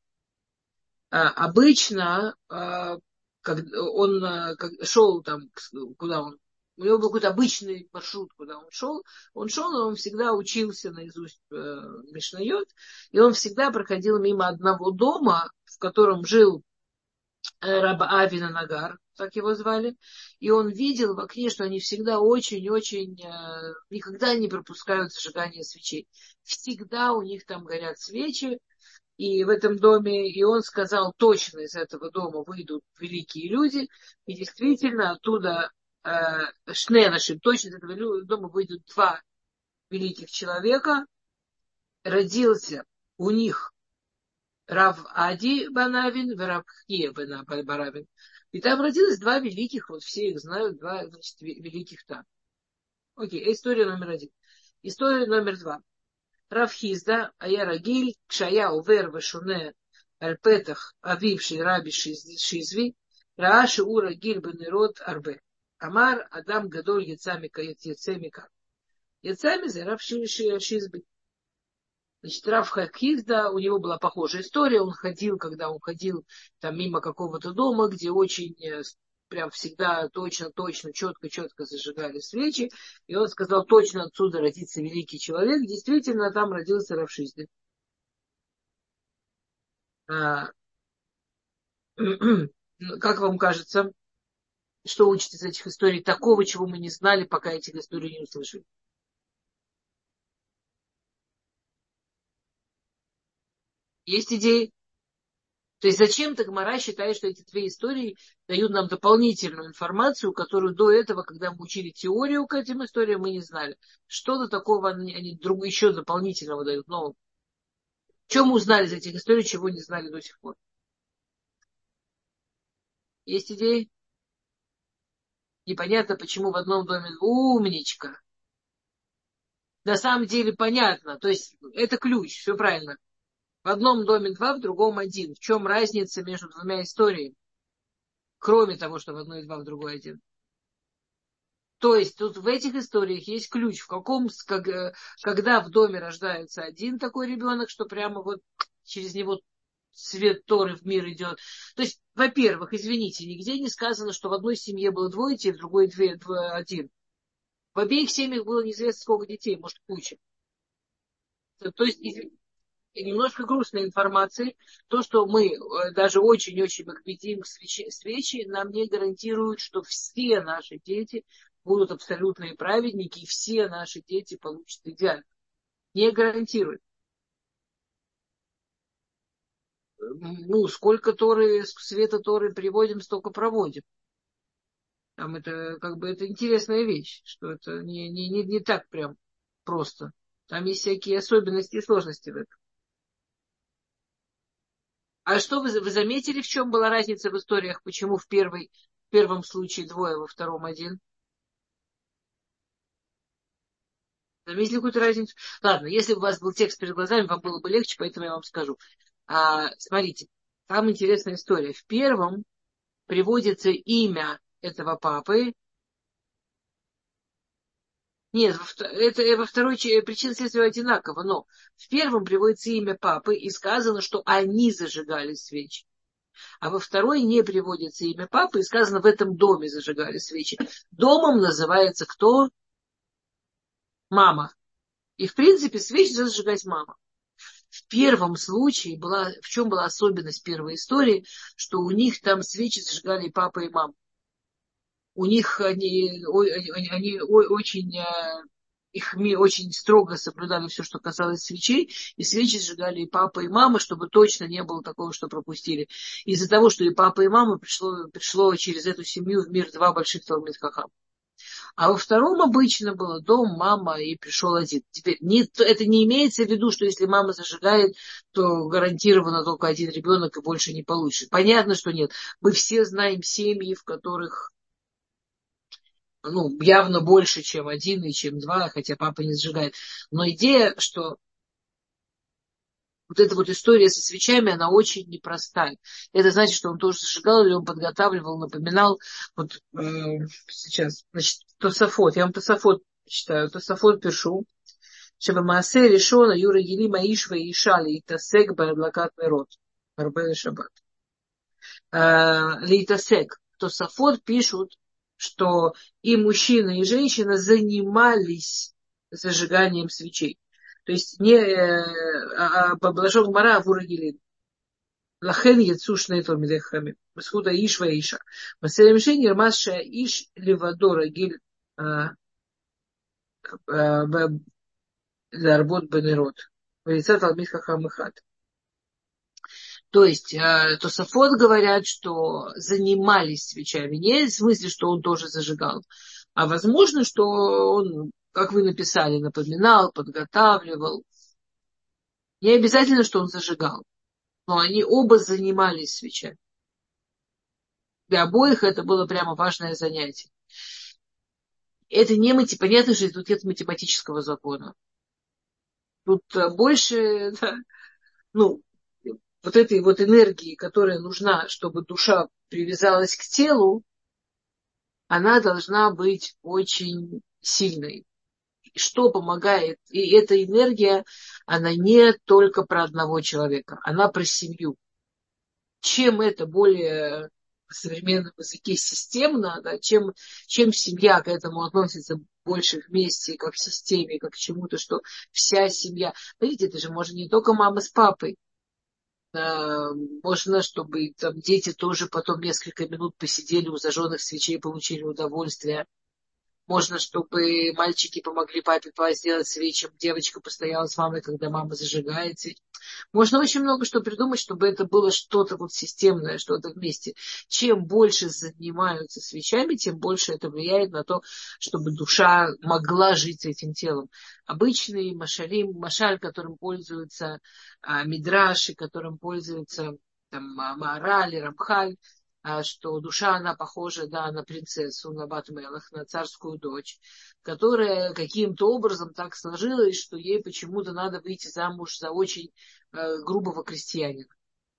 S1: обычно, как он шел там, куда он, у него был какой-то обычный маршрут, куда он шел, и он всегда учился наизусть Мишнайот, и он всегда проходил мимо одного дома, в котором жил Раб Авина Нагар, так его звали, и он видел в окне, что они всегда очень-очень, никогда не пропускают зажигание свечей. Всегда у них там горят свечи, и в этом доме, и он сказал, точно из этого дома выйдут великие люди, и действительно оттуда Шненашим, точно из этого дома выйдут два великих человека. Родился у них Рав Ади Банавин и Рав Хия Банавин. И там родилось два великих, вот все их знают, два, значит, великих там. Окей, история номер один. История номер два. Рав Хизда, ая рагиль, кшая увер вешуне альпетах, авивший раби шизви, рааши ура гиль бенерот арбе. Амар Адам гадоль яцамика. Яцами за Рав Шизби. Значит, Рав Хизда, у него была похожая история. Когда он ходил там мимо какого-то дома, где очень прям всегда точно, четко зажигали свечи. И он сказал, точно отсюда родится великий человек. Действительно, там родился Рав Шизда. Как вам кажется, что учит из этих историй такого, чего мы не знали, пока этих историй не услышали? Есть идеи? То есть зачем-то Гмара считает, что эти две истории дают нам дополнительную информацию, которую до этого, когда мы учили теорию к этим историям, мы не знали. Что-то такого они еще дополнительного дают. Но что мы узнали из этих историй, чего не знали до сих пор? Есть идеи? Непонятно, почему в одном доме умничка. На самом деле понятно. То есть это ключ, все правильно. В одном доме два, в другом один. В чем разница между двумя историями? Кроме того, что в одной два, в другой один. То есть тут в этих историях есть ключ, когда в доме рождается один такой ребенок, что прямо вот через него свет Торы в мир идет. То есть, во-первых, извините, нигде не сказано, что в одной семье было двое детей, в другой один. В обеих семьях было неизвестно сколько детей, может, куча. То есть, немножко грустной информации, то, что мы даже очень-очень макбедим свечи, нам не гарантируют, что все наши дети будут абсолютные праведники, и все наши дети получат идеально. Не гарантирует. Ну, сколько Торы, света Торы приводим, столько проводим. Там это, как бы, это интересная вещь, что это не так прям просто. Там есть всякие особенности и сложности в этом. А что вы заметили, в чем была разница в историях? Почему в первом случае двое, во втором один? Заметили какую-то разницу? Ладно, если бы у вас был текст перед глазами, вам было бы легче, поэтому я вам скажу. Смотрите, там интересная история. В первом приводится имя этого папы. Нет, это во второй причина следствия одинаково, но в первом приводится имя папы и сказано, что они зажигали свечи. А во второй не приводится имя папы и сказано, в этом доме зажигали свечи. Домом называется кто? Мама. И в принципе свечи зажигать мама. В первом случае в чем была особенность первой истории, что у них там свечи зажигали и папа, и мама. У них они очень, очень строго соблюдали все, что касалось свечей, и свечи сжигали и папа, и мама, чтобы точно не было такого, что пропустили. Из-за того, что и папа, и мама пришло через эту семью в мир два больших Талмид Хахама. А во втором обычно было дом, мама и пришел один. Теперь это не имеется в виду, что если мама зажигает, то гарантированно только один ребенок и больше не получит. Понятно, что нет. Мы все знаем семьи, в которых явно больше, чем один и чем два, хотя папа не зажигает. Но идея, что вот эта вот история со свечами, она очень непростая. Это значит, что он тоже зажигал, или он подготавливал, напоминал. Вот сейчас, значит, Тосафот. Я вам Тосафот читаю. Тосафот пишу. Шабамаасе решона Юра Гилима Ишва и Ишали и Тасек Барадлакат Мерот. Арбель Шаббат. Лейтасек. Тосафот пишут, что и мужчина, и женщина занимались зажиганием свечей. То есть не Баблажон Гмара Авурагилин. Лахен Яцушный Томидехами. Схуда Ишва Иша. Маселемши Нирмаша Иш Левадора Гиль Дарбот Бенерот. Валица Талмид Хахам Ихат. То есть Тосафот говорят, что занимались свечами. Не в смысле, что он тоже зажигал, а возможно, что он, как вы написали, напоминал, подготавливал. Не обязательно, что он зажигал, но они оба занимались свечами. Для обоих это было прямо важное занятие. Это не понятно, что тут нет математического закона. Тут больше, да, вот этой вот энергии, которая нужна, чтобы душа привязалась к телу, она должна быть очень сильной. Что помогает? И эта энергия, она не только про одного человека, она про семью. Чем это более в современном языке системно, да, чем семья к этому относится больше вместе, как к системе, как к чему-то, что вся семья. Видите, это же может не только мама с папой. Можно, чтобы там дети тоже потом несколько минут посидели у зажженных свечей, получили удовольствие. Можно, чтобы мальчики помогли папе сделать свечи, девочка постояла с мамой, когда мама зажигает свечи. Можно очень много что придумать, чтобы это было что-то вот системное, что-то вместе. Чем больше занимаются свечами, тем больше это влияет на то, чтобы душа могла жить этим телом. Обычный машаль, которым пользуются мидраши, которым пользуются там, Маораль, Рамхаль, что душа, она похожа, да, на принцессу, на Бат-Мелах, на царскую дочь, которая каким-то образом так сложилась, что ей почему-то надо выйти замуж за очень грубого крестьянина.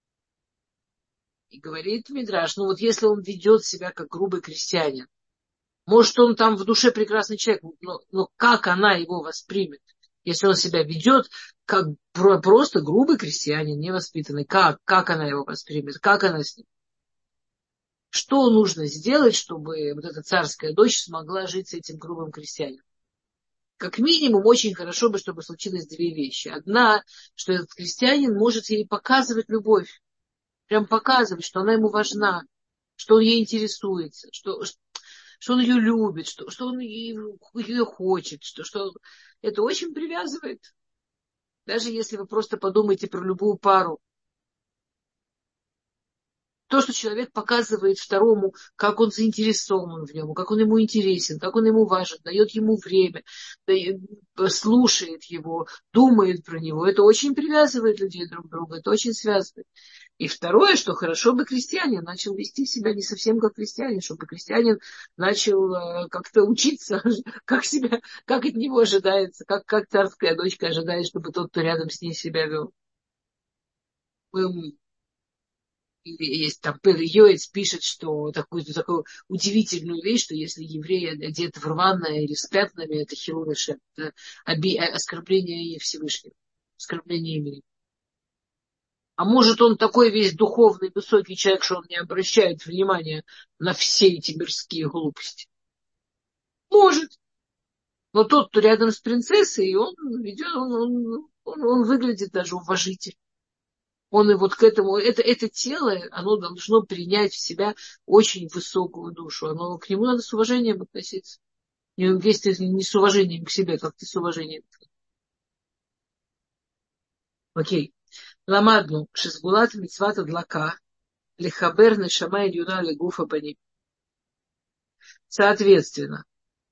S1: И говорит Мидраш, ну вот если он ведет себя как грубый крестьянин, может, он там в душе прекрасный человек, но как она его воспримет, если он себя ведет как просто грубый крестьянин, невоспитанный? Как она его воспримет? Как она с ним? Что нужно сделать, чтобы вот эта царская дочь смогла жить с этим грубым крестьянином? Как минимум, очень хорошо бы, чтобы случилось две вещи. Одна, что этот крестьянин может ей показывать любовь. Прям показывать, что она ему важна, что он ей интересуется, что он ее любит, что он ее хочет, что это очень привязывает. Даже если вы просто подумаете про любую пару. То, что человек показывает второму, как он заинтересован в нем, как он ему интересен, как он ему важен, дает ему время, слушает его, думает про него. Это очень привязывает людей друг к другу, это очень связывает. И второе, что хорошо бы крестьянин начал вести себя не совсем как крестьянин, чтобы крестьянин начал как-то учиться, как от него ожидается, как царская дочка ожидает, чтобы тот, кто рядом с ней себя вел. Есть там Пеле Йоэц пишет, что такую удивительную вещь, что если еврей одет в рваное или с пятнами, это хилул Ашем, это оскорбление Всевышнего, оскорбление имени. А может, он такой весь духовный, высокий человек, что он не обращает внимания на все эти мирские глупости? Может. Но тот, кто рядом с принцессой, он ведет, он выглядит даже уважительно. Он и вот к этому, это тело, оно должно принять в себя очень высокую душу. К нему надо с уважением относиться. Если не с уважением к себе, как ты с уважением. Окей. Ламадну, шизгулат мицвата длака, лихабер нешама ильюна легуфа бани. Соответственно,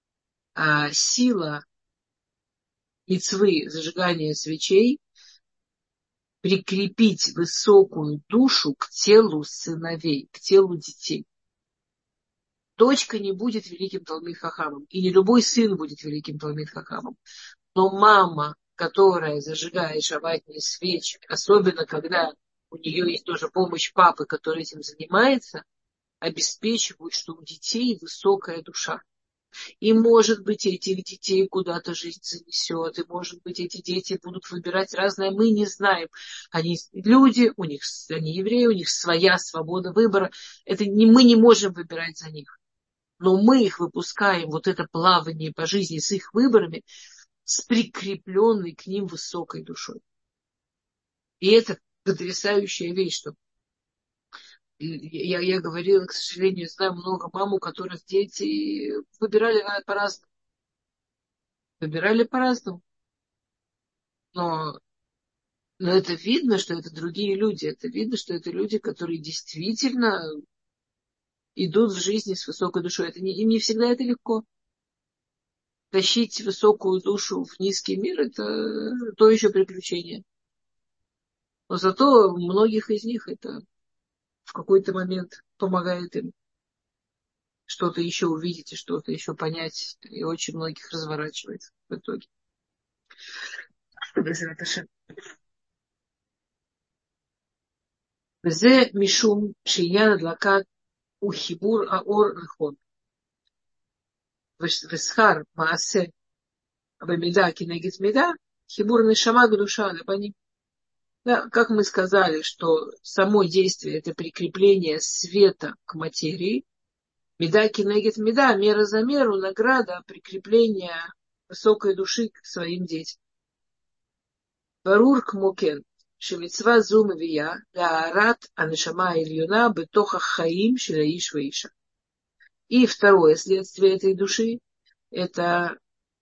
S1: сила мицвы зажигания свечей прикрепить высокую душу к телу сыновей, к телу детей. Дочка не будет великим Талмид Хахамом, и не любой сын будет великим Талмид Хахамом. Но мама, которая зажигает шаббатные свечи, особенно когда у нее есть тоже помощь папы, который этим занимается, обеспечивают, что у детей высокая душа. И, может быть, этих детей куда-то жизнь занесет, и, может быть, эти дети будут выбирать разное, мы не знаем. Они люди, они евреи, у них своя свобода выбора. Мы не можем выбирать за них. Но мы их выпускаем, вот это плавание по жизни с их выборами, с прикрепленной к ним высокой душой. И это потрясающая вещь, что я говорила, к сожалению, знаю много мам, у которых дети выбирали по-разному. Выбирали по-разному. Но это видно, что это другие люди. Это видно, что это люди, которые действительно идут в жизни с высокой душой. Им не всегда это легко. Тащить высокую душу в низкий мир – это то еще приключение. Но зато многих из них это в какой-то момент помогает им что-то еще увидеть и что-то еще понять. И очень многих разворачивает в итоге. וזה משום שעניין הדלקת הוא חיבור האור נכון. ושכר מעשה במידה כנגד מידה, חיבור нешама кдуша לפנים. Да, как мы сказали, что само действие – это прикрепление света к материи. Меда кинегет меда, мера за меру, награда, прикрепление высокой души к своим детям. Барур кмокен, шемицва зу мавия, лаарат анешама ильюна бетоха хаим шилаиш ваиша. И второе следствие этой души – это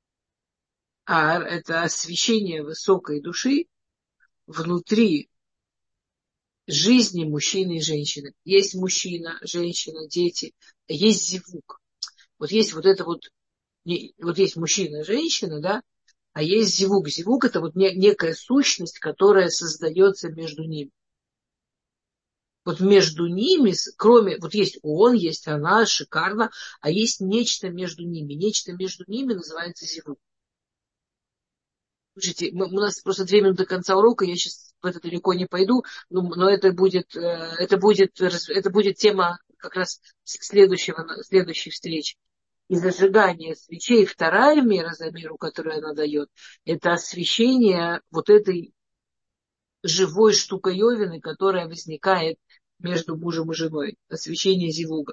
S1: освещение высокой души внутри жизни мужчины и женщины. Есть мужчина, женщина, дети, есть зивук. Вот есть вот это вот есть мужчина, женщина, да, а есть зивук. Зивук – это вот некая сущность, которая создается между ними. Вот между ними, кроме, вот есть он, есть она, шикарно, а есть нечто между ними. Нечто между ними называется зивук. Слушайте, у нас просто 2 минуты до конца урока, я сейчас в это далеко не пойду, но это будет тема как раз следующей встречи. И зажигание свечей, вторая мера за миру, которую она дает, это освещение вот этой живой штуковины, которая возникает между мужем и женой. Освещение зивуга.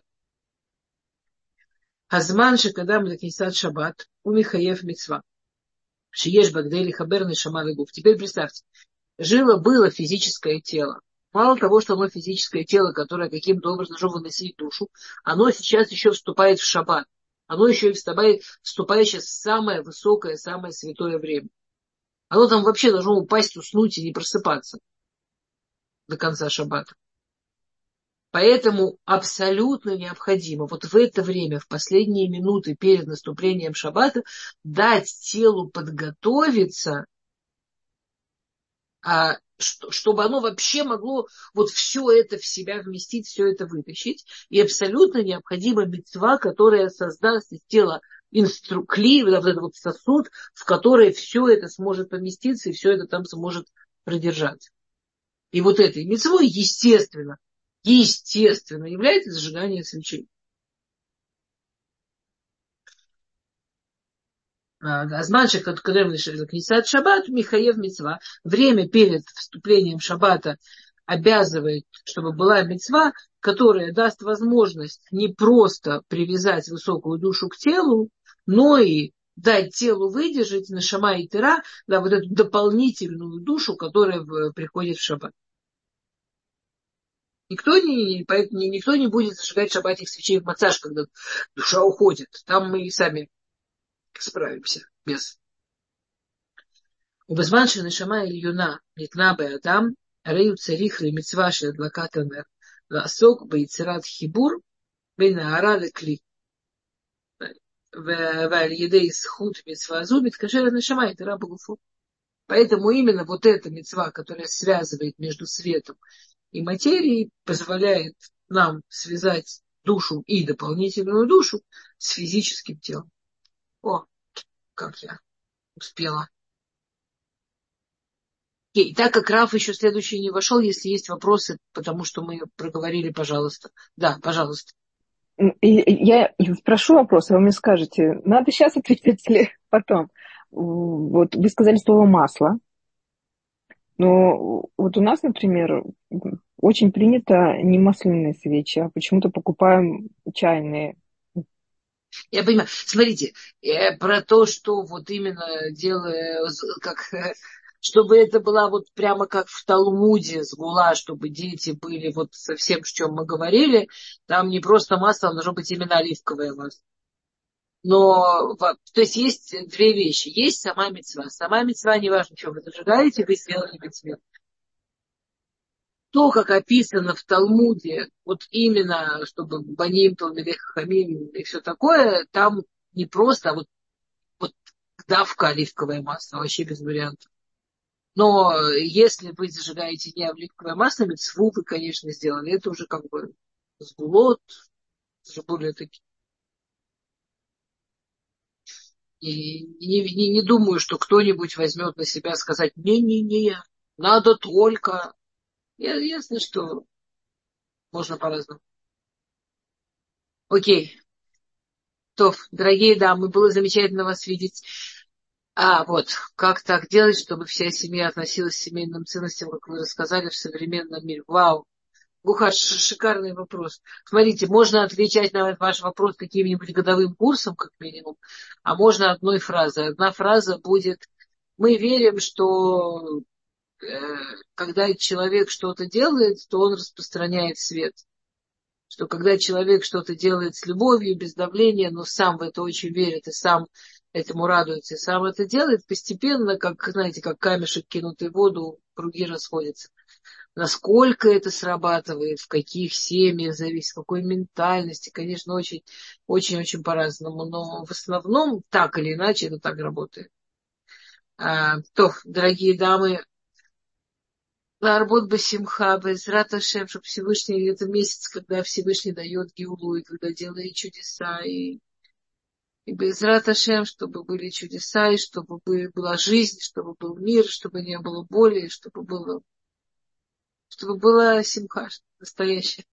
S1: Азман шекадам лекнисат шаббат у Михаев мицва. Шиеш багдели хабер нешама вегуф. Теперь представьте, было физическое тело. Мало того, что оно физическое тело, которое каким-то образом должно выносить душу, оно сейчас еще вступает в шаббат. Оно еще и вступает сейчас в самое высокое, самое святое время. Оно там вообще должно упасть, уснуть и не просыпаться до конца шаббата. Поэтому абсолютно необходимо вот в это время, в последние минуты перед наступлением шаббата, дать телу подготовиться, чтобы оно вообще могло вот все это в себя вместить, все это вытащить. И абсолютно необходима мицва, которая создаст из тела кли, вот этот вот сосуд, в который все это сможет поместиться и все это там сможет продержаться. И вот этой мицвой, естественно, является зажигание свечей. Азманших от Книсат Шаббат, Михаев мицва. Время перед вступлением шаббата обязывает, чтобы была мицва, которая даст возможность не просто привязать высокую душу к телу, но и дать телу выдержать на шама и тера, да, вот эту дополнительную душу, которая приходит в шаббат. Никто не будет зажигать шаббатик свечей в мацаш, когда душа уходит. Там мы и сами справимся без. ובזמן שנשמה העליונה ניתנה באדם, הרי הוא צריך למצווה של הדלקת הנר, לעסוק ביצירת חיבור בין ההרה לכלי. ועל ידי זכות מצווה זו מתקשרת נשמה יתרה בגופו. Поэтому именно вот эта мицва, которая связывает между светом и материей, позволяет нам связать душу и дополнительную душу с физическим телом. О, как я успела. И так как Раф еще следующий не вошел, если есть вопросы, потому что мы проговорили, пожалуйста. Да, пожалуйста.
S3: Я спрошу вопрос, а вы мне скажете, надо сейчас ответить или потом? Вот вы сказали слово масло. Но вот у нас, например, очень принято не масляные свечи, а почему-то покупаем чайные.
S1: Я понимаю. Смотрите, про то, что вот именно делая, чтобы это было вот прямо как в Талмуде сгула, чтобы дети были вот со всем, о чем мы говорили, там не просто масло, должно быть именно оливковое масло. Но, то есть 2 вещи. Есть сама мицва. Сама мицва, неважно, что вы зажигаете, вы сделали мицву. То, как описано в Талмуде, вот именно, чтобы баним, талмидей хахамим и все такое, там не просто, а вот давка оливковое масло, вообще без вариантов. Но если вы зажигаете не оливковое масло, мицву вы, конечно, сделали. Это уже как бы сгулот, уже более такие. И не думаю, что кто-нибудь возьмет на себя сказать, не-не-не, надо только. Ясно, что можно по-разному. Окей. То, дорогие дамы, было замечательно вас видеть. Вот, как так делать, чтобы вся семья относилась к семейным ценностям, как вы рассказали, в современном мире? Вау. Гухаш, шикарный вопрос. Смотрите, можно отвечать на ваш вопрос каким-нибудь годовым курсом, как минимум, а можно одной фразой. Одна фраза будет: мы верим, что когда человек что-то делает, то он распространяет свет. Что когда человек что-то делает с любовью, без давления, но сам в это очень верит и сам этому радуется, и сам это делает, постепенно, как, знаете, как камешек, кинутый в воду, круги расходятся. Насколько это срабатывает, в каких семьях, зависит, в какой ментальности, конечно, очень по-разному, но в основном так или иначе это так работает. Дорогие дамы, Ларбот Басимха, Безрат Ашем, чтобы Всевышний, это месяц, когда Всевышний дает Геулу, и когда делает чудеса, и Безрат Ашем, чтобы были чудеса, и чтобы была жизнь, чтобы был мир, чтобы не было боли, чтобы была симха настоящая.